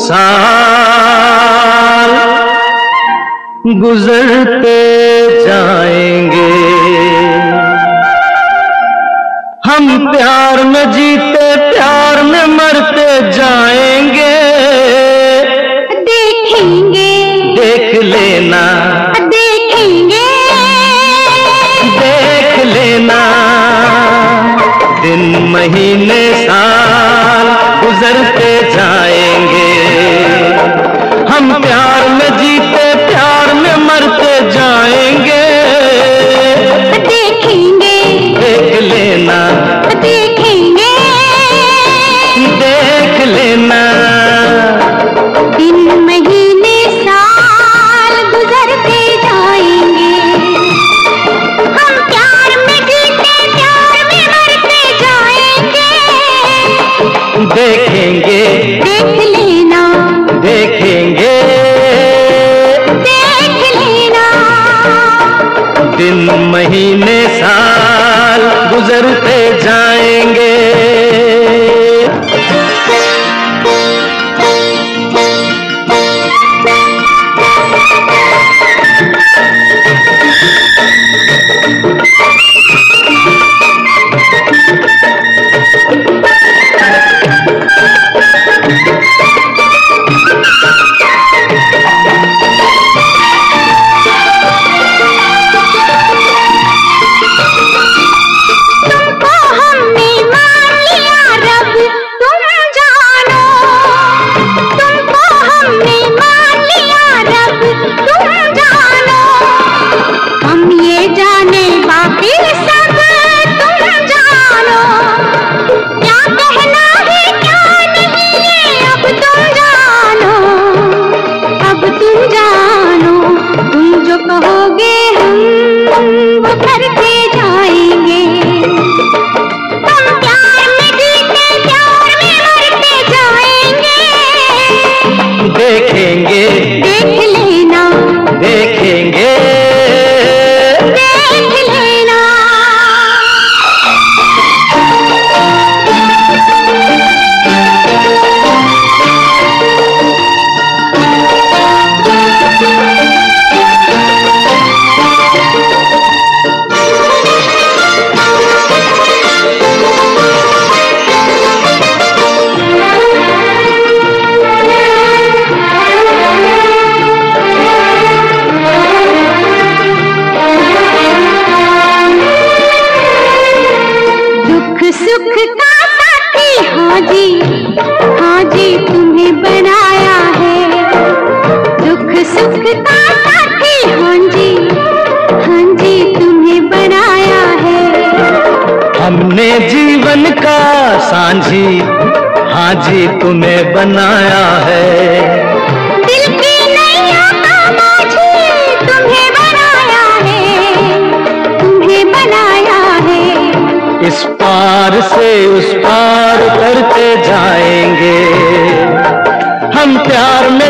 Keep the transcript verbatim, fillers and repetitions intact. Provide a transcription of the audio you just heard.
साल गुजरते जाएंगे, हम प्यार में जीते प्यार में मरते जाएंगे। देखेंगे देख लेना, देखेंगे देख लेना, दिन महीने साल गुजरते जाएंगे, हम प्यार में जीते प्यार में मरते जाएंगे। देखेंगे देख लेना, देखेंगे देख लेना, दिन महीने साल गुजरते जाएंगे, हम प्यार में जीते प्यार में मरते जाएंगे। देखेंगे देख लेना, देखेंगे देख लेना, दिन महीने साल गुजरते जाएंगे। देखेंगे देख लेना, देखेंगे देख लेना, सुख का साथी हाँ जी, हाँ जी तुम्हें बनाया है। दुख सुख का साथी हाँ जी, हाँ जी तुम्हें बनाया है। हमने जीवन का सांझी हाँ जी तुम्हें बनाया है। दिल की नैया का माझी तुम्हें बनाया है, तुम्हें बनाया है। इस पार से उस पार करते जाएंगे, हम प्यार में